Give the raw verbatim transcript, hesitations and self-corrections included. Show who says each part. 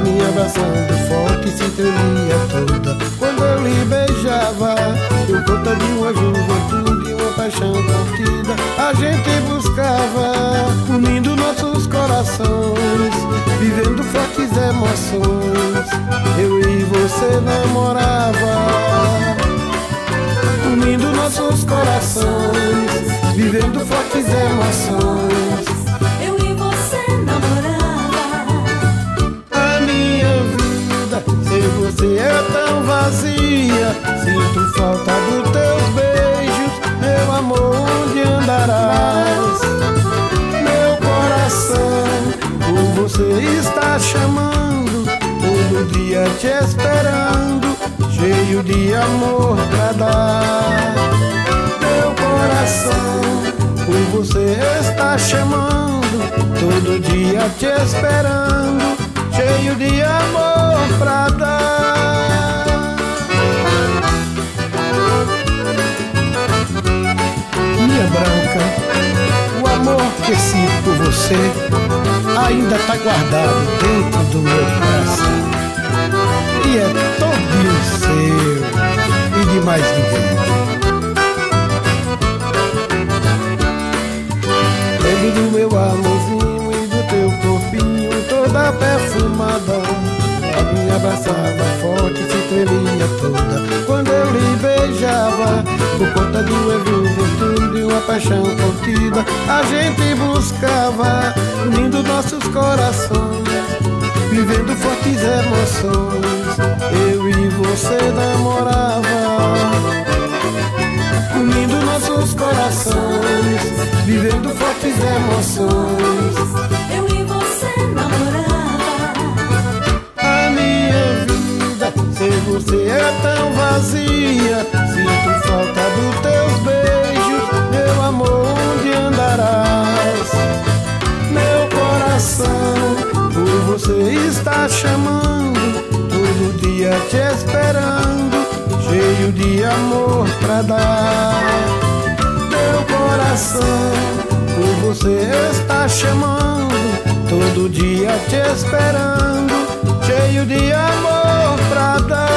Speaker 1: me abraçando forte, se tremia toda quando eu lhe beijava. Por conta de uma juventude, uma paixão contida, a gente buscava, unindo nossos corações, vivendo fortes emoções. Eu e você namorava, unindo nossos corações, vivendo fortes emoções.
Speaker 2: Eu e você namorava.
Speaker 1: A minha vida sem você é tão vazia, sinto falta dos teus beijos, meu amor, onde andarás? Meu coração por você está chamando, todo dia te esperando, cheio de amor pra dar. Meu coração por você está chamando, todo dia te esperando, cheio de amor pra dar. Minha branca, o amor que sinto por você ainda tá guardado dentro do meu coração, e é todinho seu e de mais ninguém. Lembro do meu amorzinho e do teu corpinho toda perfumada, ela me abraçava forte, se tremia toda quando eu lhe beijava. Por conta de uma juventude, uma paixão contida, a gente buscava, unindo nossos corações, vivendo fortes emoções. Eu e você namorava, unindo nossos corações, vivendo fortes emoções.
Speaker 2: Eu e você namorava.
Speaker 1: A minha vida sem você é tão vazia, sinto falta dos teus beijos, meu amor, onde andarás? Meu coração por você está chamando, todo dia te esperando, cheio de amor pra dar. Meu coração por você está chamando, todo dia te esperando, cheio de amor pra dar.